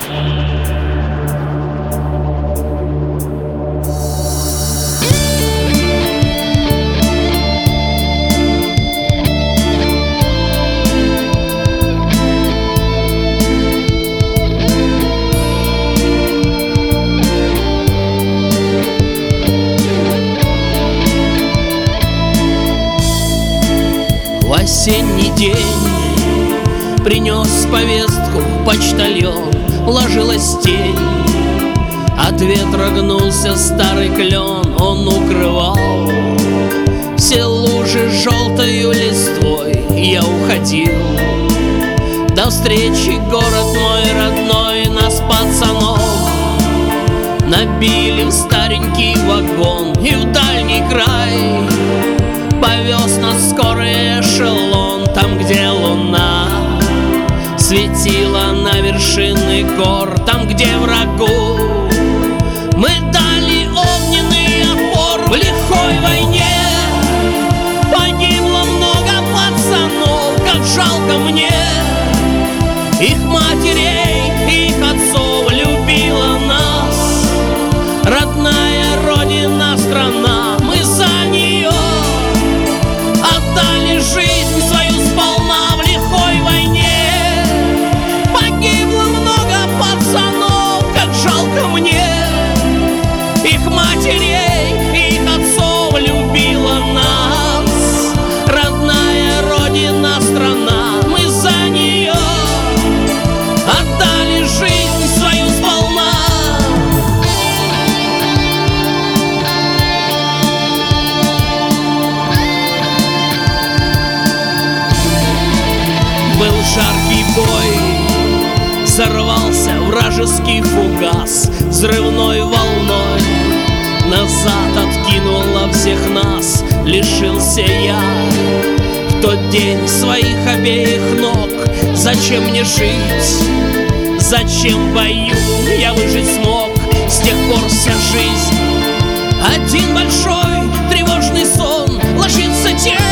В осенний день принес повестку почтальон, ложилась тень, от ветра гнулся старый клен. Он укрывал все лужи желтою листвой. Я уходил, до встречи город мой родной. Нас, пацанов, набили в старенький вагон, и в дальний край повез нас скорый эшелон. Там, где луна светила на вершины гор, там, где врагу мы дали огненный отпор. В лихой войне погибло много пацанов. Как жалко мне их матерей, их отцов. Любила нас родная родина, страна. Мы за нее отдали жизнь свою сполна. В лихой войне погибло много пацанов. Как жалко мне их матерей, их отцов. Любила нас родная родина, страна. Мы за нее отдали жизнь свою сполна. Был жаркий бой, взорвался вражеский фугас. Взрывной волной назад откинуло всех нас. Лишился я в тот день своих обеих ног. Зачем мне жить? Зачем в бою я выжить смог? С тех пор вся жизнь один большой тревожный сон. Ложится тень